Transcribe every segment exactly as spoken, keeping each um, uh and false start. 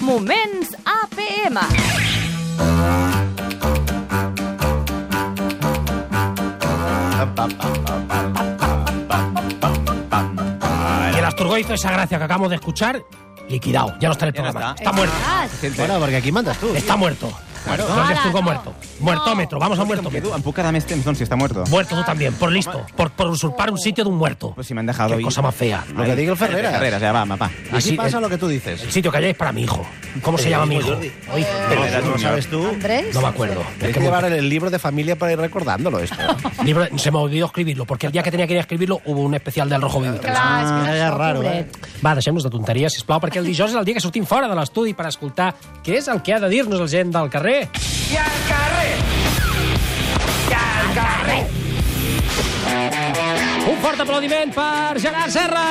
Moments A P M. Y el Asturgo hizo esa gracia que acabamos de escuchar, liquidado. Ya no está en el Ya no programa. está. Está muerto. Bueno, perquè aquí mandes tu. Está muerto. Bueno, no, el ahora Asturgo no. muerto. Muertómetro, vamos a muertómetro. Em puc quedar més temps, doncs, si està muerto? Muerto tú también, por listo. Por, por usurpar un sitio de un muerto. Pues si me han dejado Qué ir. cosa más fea. Lo que diga el Ferreras. Ferreras, ya va, va. Aquí sí, pasa el- lo que tú dices. El sitio que halláis para mi hijo. ¿Cómo se llama mi hijo? Oye, Ferreras ¿No Junior. sabes tú? Andrés. no me acuerdo. Hay Es que que llevar el libro de familia para ir recordándolo esto. libro- se me olvidó escribirlo, porque el día que tenía que ir a escribirlo hubo un especial del Rojo Vivo. Clar, és que Ah, és és això, raro, pobret. Va, deixem-nos de tonteries, sisplau, perquè el dijous és el dia que sortim fora de l'estudi per escoltar què és el que ha de dir-nos la gent del carrer. I al carrer! I al carrer! Un fort aplaudiment per Gerard Serra!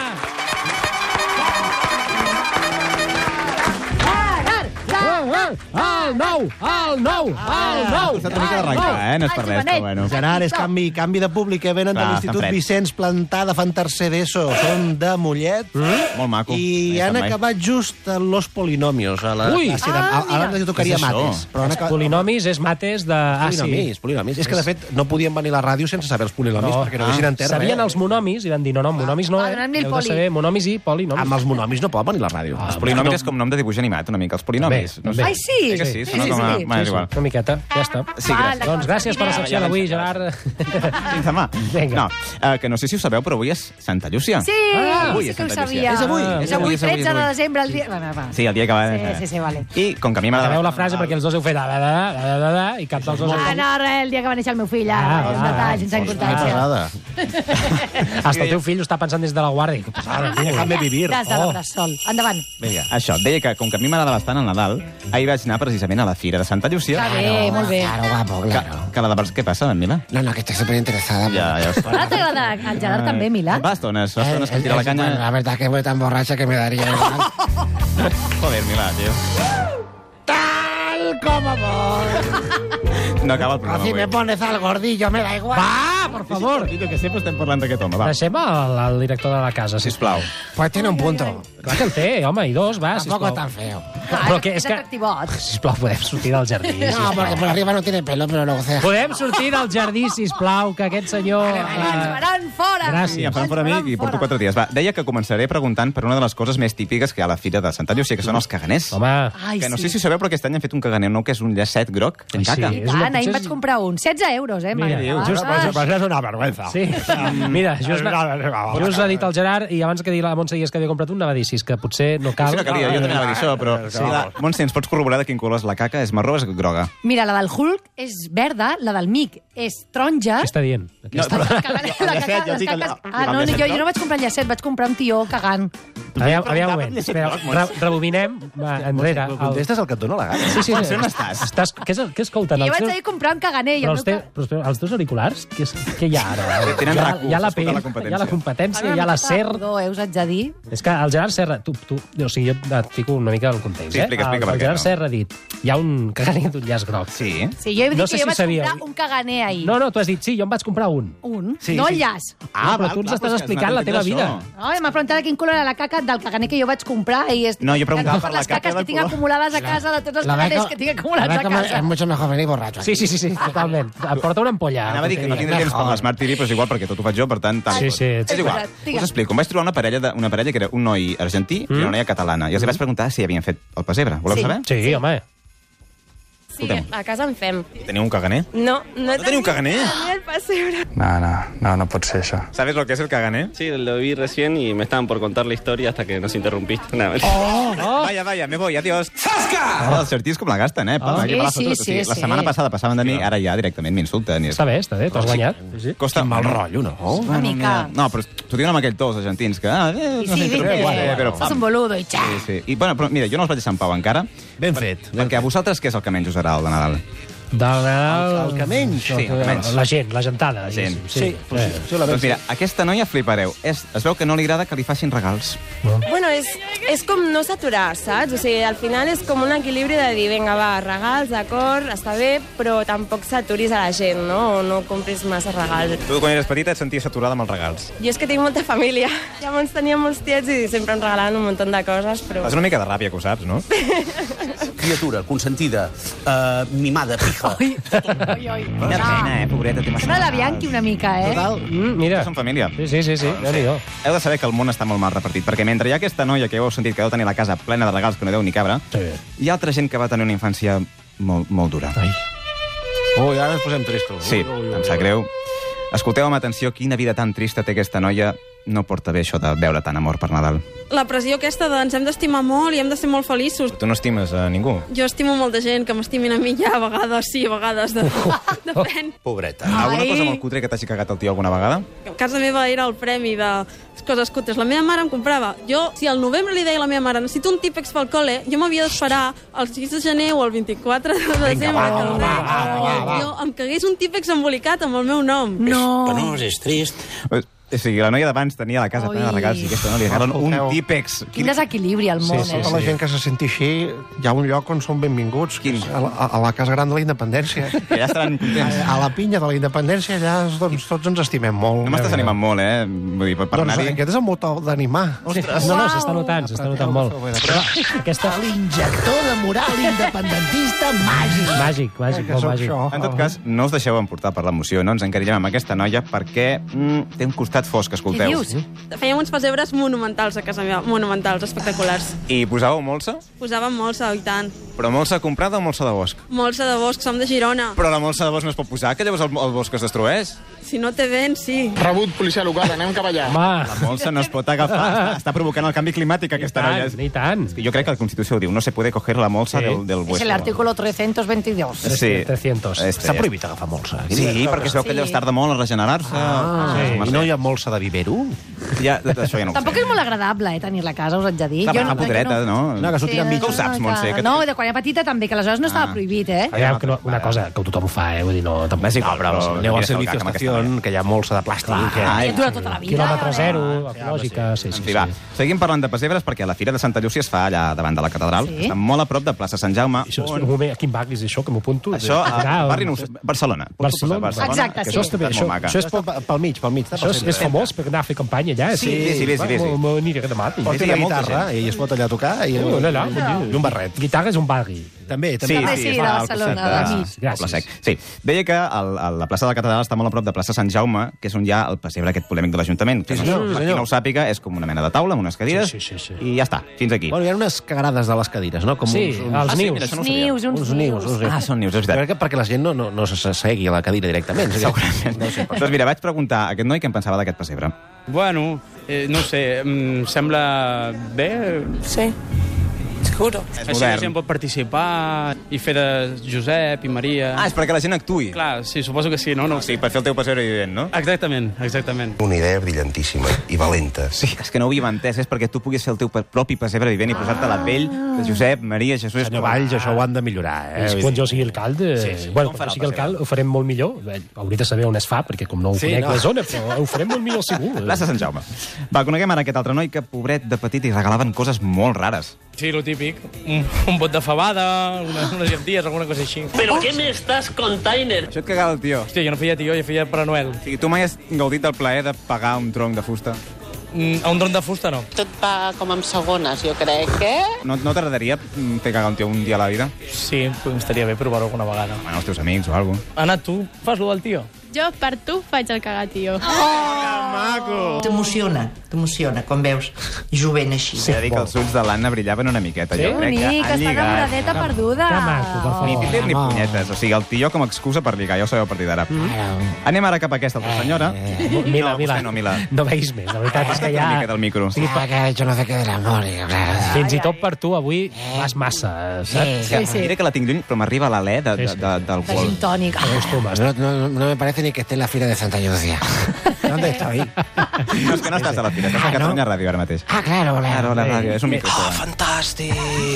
El nou! El nou! El nou! Està una mica d'arrencar, eh? No és per res, però bueno. Gerard, és canvi, canvi de públic que venen Clar, de estan l'Institut freds. Vicenç Plantada, fan tercer d'ESO, són de Mollet, Molt maco. i No hi han estan mai. acabat just a Los Polinomios, a la Ui! classe de... Ah, a- Abans li tocaria Què és això? mates, però han acabat... Polinomis és mates de... Ah, sí. Polinomis, polinomis. És que, de fet, no podien venir a la ràdio sense saber els polinomis, perquè no deixin entès Sabien res. els monomis i van dir, no, no, monomis no, Ah, eh? donem-li el Heu de poli. saber monomis i polinomis. Amb els monomis no pot venir a la ràdio. Ah, Els polinomis és com nom de dibuix animat, una mica. Els polinomis. Bé, No sé. Ai, sí? Eh que sí? Sí, Sona sí, com a... sí. Bueno, és igual. Una miqueta, ja està. Sí, gràcies. Doncs gràcies per la secció d'avui, Gerard. Fins demà. Vinga. No, uh, que no sé si ho sabeu, però avui és Santa Llúcia. Sí, Ah, avui sí és que ho Santa Llúcia. sabia. És avui, Ah, És avui, és avui, és tretze de avui. desembre, el dia... Va, va, va. Sí, el dia que va... Sí, sí, sí, vale. I com que a mi m'agrada... Sabeu la frase perquè els dos heu fet da, da, da, da, da, da, i cap dels dos... Ah, no, res, el dia que va néixer el meu fill, Ah, ah, un ah, detall, ah, sense Una importància. passada. Hasta el teu fill ho està pensant des de la guàrdia. Que passada, tio. Déjame vivir. Des de Oh. la bressol. Endavant. Vinga. Això, deia que com que a mi m'agrada bastant el Nadal, ahir vaig anar precisament a la Fira de Santa Llúcia. Que bé, molt bé. Claro, guapo, Que, claro. que la de Barcelona... Què passa, en Mila? No, no, que estoy súper interesada. Ja, ja està. Ara t'agrada el Gerard també, Milà? Va estones, va estones que em tira la Bueno, canya... la verdad que voy tan borracha que me daría igual. Joder, Milà, tio. Tal como voy. No acaba el programa Así me avui. pones al gordillo, me da igual. Va, per favor. Tio, que sempre estem parlant d'aquest home, va. Deixem el, el director de la casa, sisplau. Sisplau. Pues tiene un punto. Clar que el té, home, i dos, va, Tampoco sisplau. tan feo. Però que és és que... atractivot. Sisplau, podem sortir del jardí, No, sisplau. porque por arriba no tiene pelo, pero luego se... Podem sortir del jardí, sisplau, que aquest senyor... Ens eh, faran fora. Gràcies. Sí, em faran fora a mi i porto quatre dies. Va, deia que començaré preguntant per una de les coses més típiques que hi ha a la Fira de Santa Llúcia, que són els caganers. Home, Ai, Que no sí. sé si ho sabeu, però aquest any han fet un caganer nou, que és un llacet groc fent Ai, sí. caca. I És una- tant, ahir potser vaig és- comprar un. setze euros, eh? Mira, Mare, just- va. Pues es una vergüenza. sí. Mira, just, just ha dit el Gerard, i abans que digui la Montse digués que havia comprat un, anava a dir, si és que potser no cal... Sí, no calia, jo també anava a dir això, però... Ah, Sí, la... Montse, ens pots corroborar de quin color és la caca? És marró o és groga? Mira, la del Hulk és verda, la del Mic és taronja. Què està dient? No, Aquesta... però- La caga- la llacet, caca- ja les dic el- caques- el Ah, no, llacet jo, jo groc. no vaig comprar llacet, vaig comprar un tió cagant. Aviam, aviam un moment, preguntaves espera, si ets re, groc, rebobinem va, enrere. El contestes el que et dona la gana. Sí, sí, Montse, sí. on estàs? estàs què, és, el- què escolten? I jo Els vaig teus- anar a comprar un caganer. I Però el els, meu te, però espera, els teus auriculars, què, és, què hi ha ara? Tenen hi ha, R A C U, hi ha la s'escolta P, la competència. hi ha la competència, Ara hi ha la una mica de SER... pudor, eh, us haig de dir. És que el Gerard Serra... Tu, tu, o sigui, jo et fico una mica el context, Sí, eh? explica, explica el, per el què Gerard no. Serra ha dit, hi ha un caganer d'un llaç groc. Sí. Sí, jo he dit No que sé jo si vaig sabíeu. comprar un caganer ahir. No, no, tu has dit, sí, jo en vaig comprar un. Un? Sí, no sí. el llaç. Ah, però val, tu ens clar, estàs però és que explicant has la teva anat a vida. això. No, m'ha preguntat de quin color era la caca del caganer que jo vaig comprar i és... No, jo preguntava per la les caca caques del que tinc color. acumulades a casa, de tots els La caganers beca, que tinc la acumulats a beca casa. es mucho mejor venir borracho. Sí, sí, sí, sí, totalment. Em porta una ampolla. Anava a dir que no tindria temps per l'Smart T V, però és igual, perquè tot ho faig jo, per tant... tant Sí, tot. sí. És igual. Digue'm. Us explico. Em vaig trobar una parella, de, una parella que era un noi argentí i una noia catalana. I els vaig preguntar si havien fet el pessebre. Voleu Sí. saber? Sí, home. Sí, Escoltem. a casa en fem. Teniu un caganer? No, no, teniu un caganer? Ni el pessebre. No, no, no, no pot ser això. ¿Sabes lo que es el caganer? Sí, lo vi recién y me estaban por contar la historia hasta que nos interrumpiste. No, Oh! Vaya, vaya, me voy, adiós. Sasca! Ara els certils com la gasten, eh? Ah. Que me la Sí, foto, sí, sí, La sí. setmana passada passaven de mi, ara ja directament m'insulten. i- Està bé, està bé, t'ho has guanyat. Sí, sí. Costa Quin mal rotllo, no? Una mica. No, però t'ho diuen amb aquell to, els argentins, que... Ah, eh, I no sí, sé, viste, però, eh, però, sos un boludo i xa. Sí, sí. I, bueno, però mira, jo no els vaig deixar en pau encara, Ben fet. perquè a vosaltres què és el que menys us agrada el de Nadal? Del Nadal... El que menys. Sí, el que menys. La gent, la gentada. Gent. Sí, Sí, sí, sí, la Doncs mira, aquesta noia flipareu. És, es veu que no li agrada que li facin regals. Bueno, és, és com no saturar, saps? O sigui, al final és com un equilibri de dir, vinga, va, regals, d'acord, està bé, però tampoc saturis a la gent, no? O no compris massa regals. Tu, quan eres petita, et senties saturada amb els regals. Jo és que tinc molta família. Llavors tenia molts tiets i sempre em regalaven un munt de coses, però... Fas una mica de ràbia, que ho saps, no? Criatura, consentida, uh, mimada, pija. Ui, ui, ui. Quina pena, eh, pobreta. Té massa Sembla la regals. Bianchi una mica, eh? Total, mm, mira. Són família. Sí, sí, sí, sí. Déu-n'hi-do. Heu de saber que el món està molt mal repartit, perquè mentre hi ha aquesta noia que heu sentit que deu tenir la casa plena de regals que no deu ni cabra, Sí. hi ha altra gent que va tenir una infància molt, molt dura. Ai. Ui, ara ens posem tristos. Sí, Ui, ui, ui, em sap ui. greu. Escolteu amb atenció quina vida tan trista té aquesta noia. No porta bé això de veure tant amor per Nadal. La pressió aquesta de ens hem d'estimar molt i hem de ser molt feliços. Tu no estimes a ningú. Jo estimo molta gent, que m'estimin a mi ja, a vegades sí, a vegades de... depèn. Pobreta. Alguna Ai. cosa molt cutre que t'hagi cagat el tio alguna vegada? A casa meva era el premi de coses cutres. La meva mare em comprava. Jo, si al novembre li deia a la meva mare necessito un típex pel col·le, jo m'havia d'esperar el sis de gener o el vint-i-quatre de desembre. va, que el va, rei- va, va, va. Jo em cagués un típex embolicat amb el meu nom. No. Penós, és trist. O sigui, la noia d'abans tenia la casa plena de Ui. regals i aquesta no li regalen un Escolteu. típex. Quin desequilibri al món, Sí, eh? sí, A la gent que se senti així, hi ha un lloc on són benvinguts, que Quin? és a la, a la Casa Gran de la Independència. Que ja estaran contents. A, a la pinya de la Independència ja doncs, tots ens estimem molt. No m'estàs animant molt, eh? Vull dir, per Doncs anar-hi... aquest és el motor d'animar. Sí. No, no, s'està notant, s'està notant molt. Però aquesta... L'injector de moral independentista màgic. Màgic, màgic, Que molt sóc màgic. jo. En tot cas, no us deixeu emportar per l'emoció, no ens encarillem amb aquesta noia perquè mm, té un costat fosc, Què escolteu. dius? Fèiem uns pessebres monumentals a casa meva, monumentals, espectaculars. I posàveu molsa? Posàvem molsa, i tant. Però molsa comprada o molsa de bosc? Molsa de bosc, som de Girona. Però la molsa de bosc no es pot posar, que llavors el, el bosc es destrueix. Si no té vent, sí. Rebut, policia local, anem cap allà. Home, La molsa no es pot agafar. Està, està provocant el canvi climàtic, i aquesta noia. tant, i tant. Jo crec que la Constitució ho diu, no se puede coger la molsa Sí. del, del És hueso. l'artículo trescientos veintidós. Sí. trescientos. Este, Està prohibit agafar molsa. Sí, perquè es veu que allò es tarda molt a regenerar-se. Ah, Sí. I no hi ha molsa de vivero? Ja, això ja no ho Tampoc sé. és molt agradable, eh, tenir la casa, us haig de dir. Clar, Jo fa podreta, no? No, que s'ho tiren Sí, mig. Tu ho saps, Montse, que- No, de quan era petita també, que aleshores no estava Ah. prohibit, eh? Aviam, que no, una cosa, que tothom ho fa, eh? Vull dir, no... Tampoc... És igual, Però, però aneu al mira, servicio amb aquesta estació, noia. que hi ha molsa de plàstic. Clar. que... Ai, I et dura tota la vida. Quilòmetre eh? zero, ecològica, sí, sí, En sí. fi, va, seguim parlant de pessebres perquè la Fira de Santa Llúcia es fa allà davant de la catedral. Sí. Està molt a prop de plaça Sant Jaume. Això, on- un moment, a quin barri és això, que m'ho apunto? Això, a Ah, barri Nus, Barcelona. Pots posar Barcelona? Exacte, que sí. és una ciutat Això- molt maca. això és Això és pel mig, pel mig. Això és, és famós per anar a fer campanya allà. Sí, sí, sí, sí, sí, sí. M'ho aniré demà. Porta Sí, hi una ha molta guitarra i es pot allà tocar i, Oh, allà, i un barret. Guitarra és un barri. També, Sí, també. També sí, sí, és de al Barcelona, costat al de- mig. Poble Gràcies. Sec. Sí, deia que el, el, la plaça de la catedral està molt a prop de plaça Sant Jaume, que és on hi ha el pessebre aquest polèmic de l'Ajuntament. Que Sí, no- senyor, per qui senyor. no ho sàpiga, és com una mena de taula amb unes cadires Sí, sí, sí, sí. i ja està, fins aquí. Bueno, hi ha unes cagarades de les cadires, no? Com Sí, uns, uns... els Ah, sí, nius. mira, això no ho sabia. Nius, uns, uns nius. uns Ah, són nius, és veritat. Crec que perquè la gent no, no, no s'assegui a la cadira directament. Segurament. Doncs mira, vaig preguntar a aquest noi què en pensava d'aquest pessebre. Bueno, eh, no ho sé, em sembla bé. Sí, seguro. És Així la gent pot participar i fer de Josep i Maria. Ah, és perquè la gent actuï. Clar, sí, suposo que sí, no? no Sí, per fer el teu pessebre vivent, no? Exactament, exactament. Una idea brillantíssima i valenta. Sí, és que no ho havia entès, és perquè tu puguis fer el teu propi pessebre vivent i posar-te a la pell de Josep, Maria, Jesús... Senyor Valls, això ho han de millorar, eh? Eh, quan jo sigui alcalde... Sí, sí. Bueno, Com quan farà jo sigui el pessebre? alcalde ho farem molt millor. Bé, hauré de saber on es fa, perquè com no ho Sí, conec no. la zona, però ho farem molt millor segur. Plaça Sant Jaume. Va, coneguem ara aquest altre noi que, pobret, de petit, li regalaven coses molt rares. Sí, lo típic. Un, un bot de fabada, unes, unes llenties, alguna cosa així. ¿Pero qué me estás container? Això et cagava el tio. Hòstia, jo no feia tio, jo feia Pare Noel. O sigui, tu mai has gaudit del plaer de pagar un tronc de fusta? Mm, a un tron de fusta, no. Tot va com amb segones, jo crec, eh? No, no t'agradaria mm, fer cagar un tio un dia a la vida? Sí, pues estaria bé provar-ho alguna vegada. Bueno, els teus amics o alguna cosa. Anna, tu fas lo del tio? Jo per tu faig el cagar, tio. T'emociona, t'emociona, quan veus jovent així. He de dir que els ulls de l'Anna brillaven una miqueta. Sí? Jo crec que Bonic, han està lligat. enamoradeta perduda. Que maco, per favor. Ni Tinder ni Home. punyetes. O sigui, el tio com a excusa per lligar. Ja ho sabeu a partir d'ara. Anem ara cap a aquesta altra senyora. Mila, no, Mila. vostè no, Mila. No veis més, la veritat és que Una ja... mica del micro. Sí, Ah, que ha hecho no sé qué del amor. Y, claro. fins i tot per tu avui vas massa, saps? Sí, sí. Mira que la tinc lluny, però m'arriba l'alè de, de, Sí, sí. de, del De vol. gin tònic. Acostumes. No, no, no me parece ni que esté en la fila de Santa Llúcia. ¿Dónde estoy? No, és que no estàs a la fira, estàs a Catalunya Ràdio ara mateix. Ah, claro, Claro, la ràdio, és un micro. Oh, fantàstic!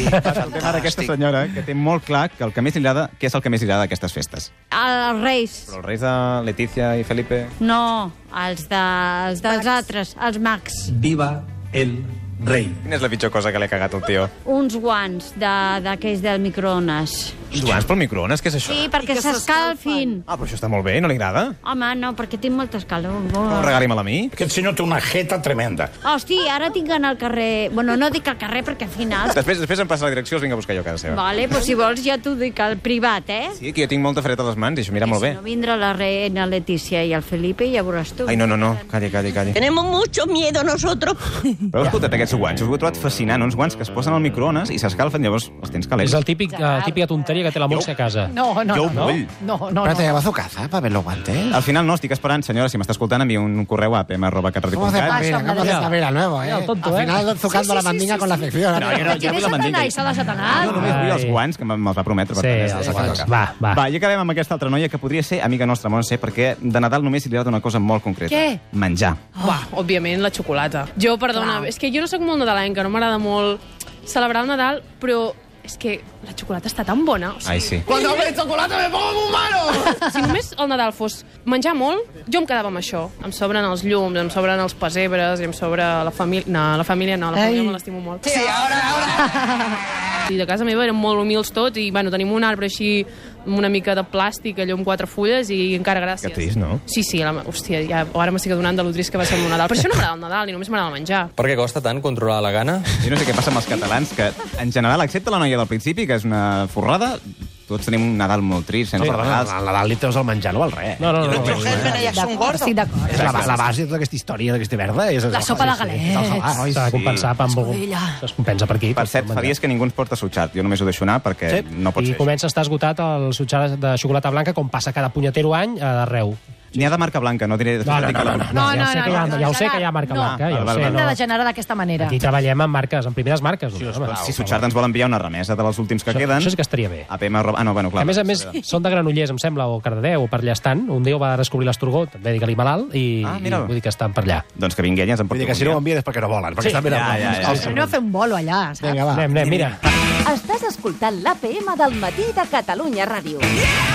El tema d'aquesta senyora, que té molt clar que el que més li agrada, què és el que més li agrada d'aquestes festes. Els Reis. Però els reis de Letícia i Felipe... No, els, de, els dels altres, els mags. Viva el rei. Quina és la pitjor cosa que li ha cagat el tio? Uns guants d'aquells del microones. Uns guants pel microones, què és això? Sí, perquè s'escalfin. Ah, però això està molt bé, no li agrada? Home, no, perquè tinc moltes calor. Oh, regali-me'l a mi. Aquest senyor té una jeta tremenda. Hosti, ara tinc anar al carrer... Bueno, no dic al carrer perquè al final... Després, després em passa la direcció, els vinc a buscar jo a casa seva. Vale, pues si vols ja t'ho dic al privat, eh? Sí, que jo tinc molta fred a les mans i això mira molt bé. Si no vindrà la reina Letícia i el Felipe i ja veuràs tu. Ai, no, no, no, calli, calli, calli. Tenemos mucho miedo nosotros. Però escolta't, aquests guants, us ho he trobat fascinant, uns guants que es posen al microones i s'escalfen, llavors els tens calents. És el típic, uh, típica tonteria que té la Montse a casa. No, no, Jo no. ho vull. No, no, Pero te no. llevo a su casa para ver los guantes. Al final no, estic esperant, senyora, si m'està escoltant, envia un correu a pm arroba catradio ¿Cómo punt se cat. pavela? ¿Cómo se pavela nuevo, eh? Mira, el tonto, Al eh? final tocando la mandinga con la sección. No, jo no, jo Quin vull és la mandinga. Satanàs, de Satanàs? Jo només vull els Ai. guants que me'ls va prometre. Per Sí, tant, els ja està. guants. Va, va. Va, i acabem amb aquesta altra noia que podria ser amiga nostra, Montse, perquè de Nadal només li agrada una cosa molt concreta. Què? Menjar. Oh. Va, òbviament, la xocolata. Jo, perdona, Clar. és que jo no sóc molt nadalenca, no m'agrada molt celebrar el Nadal, però és que la xocolata està tan bona. O sigui, Ai, sí. Cuando hablo de chocolate me pongo muy malo. si només el Nadal fos menjar molt, jo em quedava amb això. Em sobren els llums, em sobren els pessebres, i em sobra la família... No, la família no, la família Ai. me l'estimo molt. Sí, ahora, ahora. I de casa meva érem molt humils tots i, bueno, tenim un arbre així amb una mica de plàstic, allò amb quatre fulles i encara gràcies. Que trist, no? Sí, sí, la, hòstia, ja, ara m'estic adonant de lo trist que va ser el meu Nadal. Per això no m'agrada el Nadal, ni només m'agrada el menjar. Per què costa tant controlar la gana? Jo no sé què passa amb els catalans, que en general, excepte la noia del principi, que és una forrada, tots tenim un Nadal molt trist, sense Sí, regals. al Nadal li treus el menjar, no val res. No, no, no. no, D'acord, estic d'acord. És la, la base de tota aquesta història d'aquesta verda. És La sopa de galets. S'ha de compensar amb algú. Escudella. Es compensa per aquí. Per cert, fa dies que ningú ens porta sutxat. Jo només ho deixo anar perquè Sí. no pot I ser. comença a estar esgotat el sutxar de xocolata blanca, com passa cada punyetero any arreu. N'hi ha de marca blanca, no diré... No, no, no, no, no, No, ja no, ho sé no, que hi ha, no, ja ho sé no, que hi ha marca no. blanca, ja Val, ho val, sé. val. Hem de No. degenerar d'aquesta manera. Aquí treballem amb marques, amb primeres marques. Si, home. si Sutxart ens vol enviar una remesa de les últims que Això- queden... això sí que estaria bé. A P M arroba... Ah, no, bueno, clar. A més a més, són de Granollers, em sembla, o Cardedeu, o per allà estan. Un dia ho va descobrir l'Asturgó, també digue-li malalt, i, Ah, i mira. vull dir que estan per allà. Doncs que vingui ella, ens en Vull porta dir que un si no ho dia. envien és perquè no volen, perquè Sí. estan ben Ja, ja, ja. Si no, fer un bolo allà, saps? Vinga, va. Anem, anem, mira. Estàs escoltant l'A P M del matí de Catalunya Ràdio.